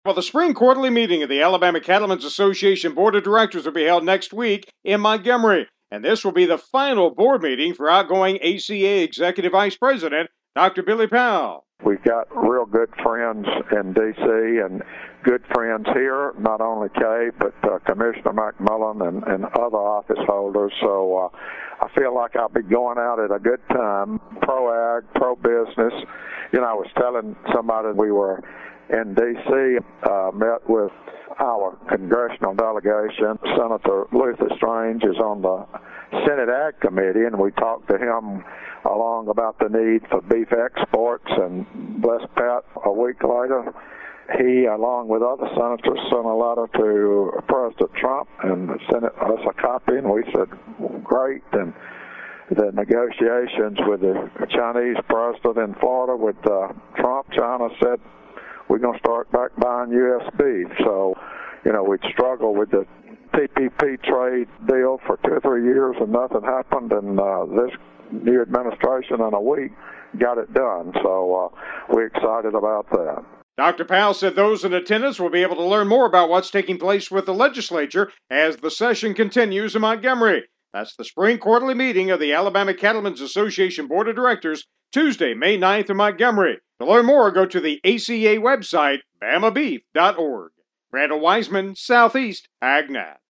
Well, the spring quarterly meeting of the Alabama Cattlemen's Association Board of Directors will be held next week in Montgomery, and this will be the final board meeting for outgoing ACA Executive Vice President Dr. Billy Powell. We've got real good friends in D.C. and good friends here, not only Kay, but Commissioner McMullen and other office holders. So I feel like I'll be going out at a good time, pro-ag, pro-business. I was telling somebody we were in D.C., met with our congressional delegation. Senator Luther Strange is on the Senate Ag Committee, and we talked to him along about the need for beef exports, and bless Pat, a week later, he, along with other senators, sent a letter to President Trump and sent us a copy, and we said, great. And the negotiations with the Chinese president in Florida with Trump, China said, we're going to start back buying U.S. beef. So, we'd struggled with the TPP trade deal for 2 or 3 years and nothing happened, and this new administration in a week got it done. So we're excited about that. Dr. Powell said those in attendance will be able to learn more about what's taking place with the legislature as the session continues in Montgomery. That's the spring quarterly meeting of the Alabama Cattlemen's Association Board of Directors, Tuesday, May 9th in Montgomery. To learn more, go to the ACA website, bamabeef.org. Randall Wiseman, Southeast AgNet.